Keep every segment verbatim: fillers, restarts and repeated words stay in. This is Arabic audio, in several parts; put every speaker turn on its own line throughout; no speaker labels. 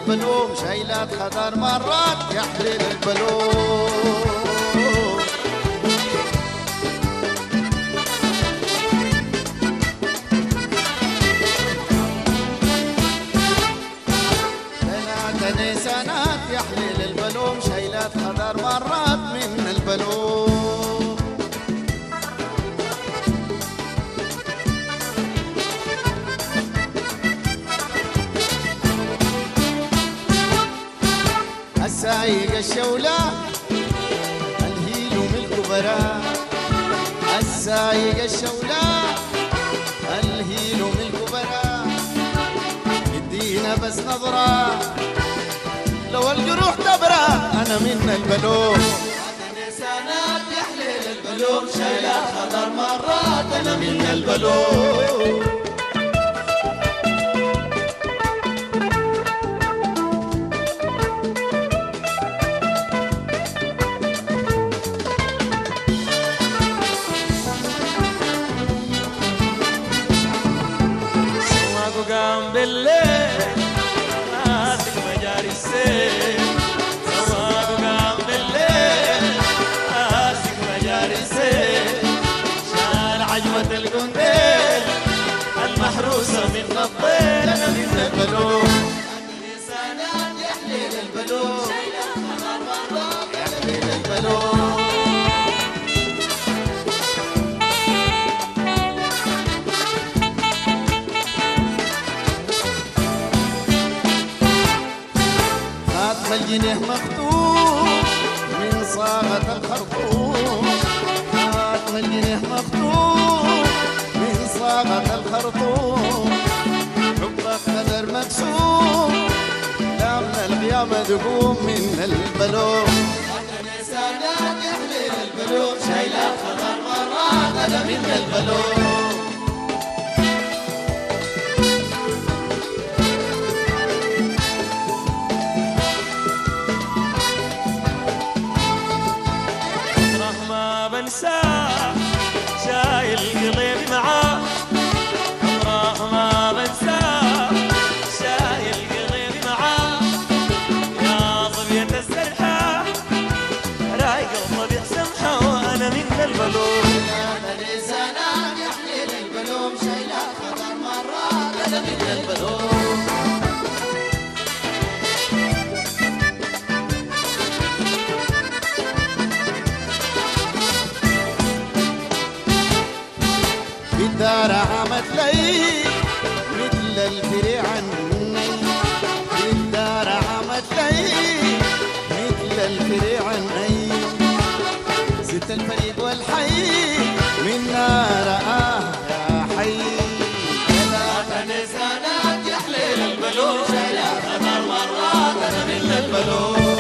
البلوم شايلات خضر مرات يحلل البلوم. سنات سنات يحلل البلوم شايلات خضر مرات من البلوم. السايق الشولة الهيلو من الكبراء، السايق الشولة الهيلو من الكبراء، يدينا بس نظرة لو الجروح تبرى أنا من البلوم. سنات يحلل البلوم شايلات خضر مرات أنا من البلوم.
قام بالليل ماسك مجاري السيل، سواق قام بالليل ماسك مجاري السيل، شال عجوة القنديل المحروسة من الطيل أنا من البلوم.
سنات يحلل البلوم يحلل البلوم. الجنيه مخطوم من صاغة الخرطوم، خاتم الجنيه مخطوم من صاغة الخرطوم، حبك قدر مقسوم لا من القيامة تقوم من البلوم. سنات يحلل البلوم شايلات خضر مرات أنا من البلوم.
بنساه شايل قلبي معاه، عمره ما بنساه شايل قلبي معاه، يا ظبية السرحة رايق الطبيع سمحة وأنا من البلوم.
سنات يحلل البلوم شايلات خضر مرات أنا من البلوم. الدار عمت لي مثل الفريع عني، الدار عمت لي مثل الفريع عني، ست الفريق والحي من نار آه يا حي. ثلاثة سنات يحلل البلوم شايلات خضر مرات أنا من البلوم.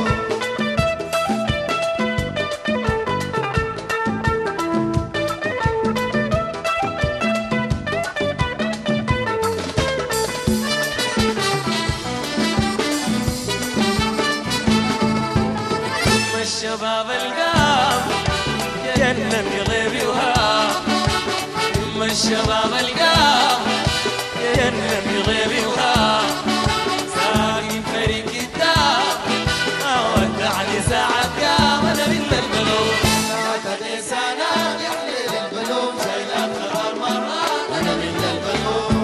الشباب القام جنن قلبي وهام، ثم الشباب القام جنن قلبي وهام، ساقي فريق قدام ما ودعني ساعة قام أنا من البلوم.
ثلاثة سنات يحلل البلوم شايلات خضر مرات أنا من البلوم.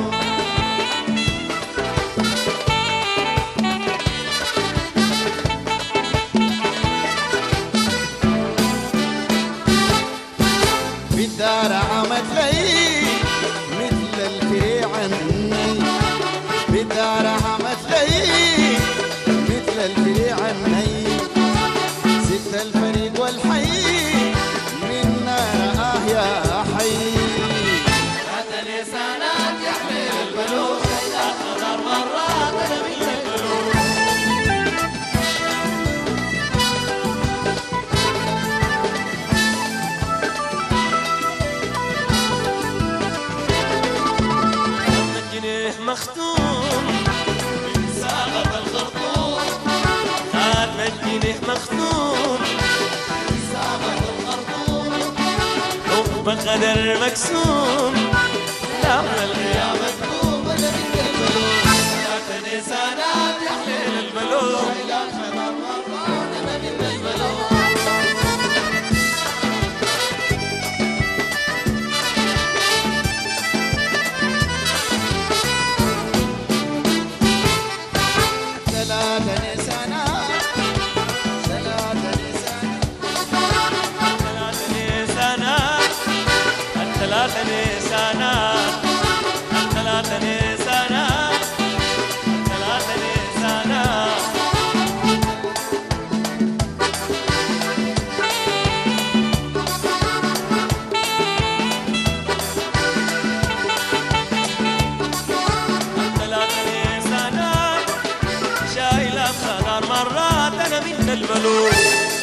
الدار عمت لي مثل الفريع عني، بالدار عمت لي مثل الفريع عني، ست الفريق والحي من نار آه يا حي. ثلاث سنات يحمل البلوم شايلات خضر مرات أنا من البلوم.
مختوم من صاغة الخرطوم، خاتم الجنيه مختوم من صاغة الخرطوم، حب قدر مقسوم لا من الغياب مكتوم أنا من البلوم. ثلاث سنوات يحلى مرات أنا من البلوم.